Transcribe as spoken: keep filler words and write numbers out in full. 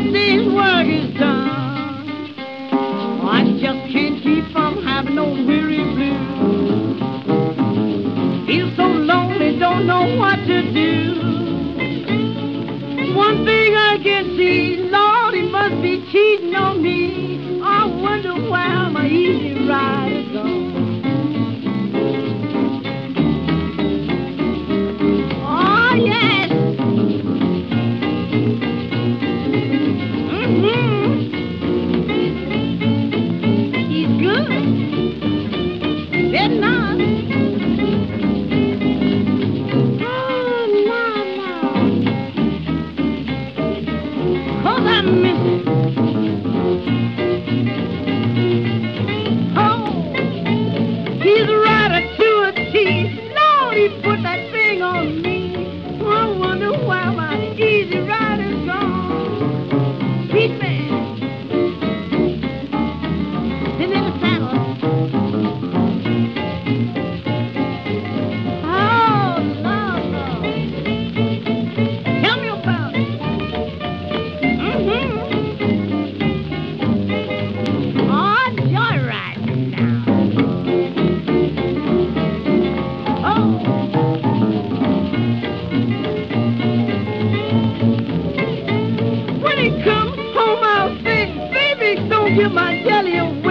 day's work is done, I just can't keep from having no weary blues. Feel so lonely, don't know what to do. One thing I can see, Lord, he must be cheating on me. I wonder where my easy ride is gone. Oh, yes. Mm-hmm. He's good. Very nice. Oh, no, no. 'Cause I miss it. Oh, he's right to a T. Lord, he put that thing on me. I wonder why my easy ride is gone. Sweet man. His little saddle. Oh, Lord, Lord. Tell me about it. Mm-hmm. Oh, joyriding now. Oh. When he comes home, I'll say, baby, don't give my jelly away.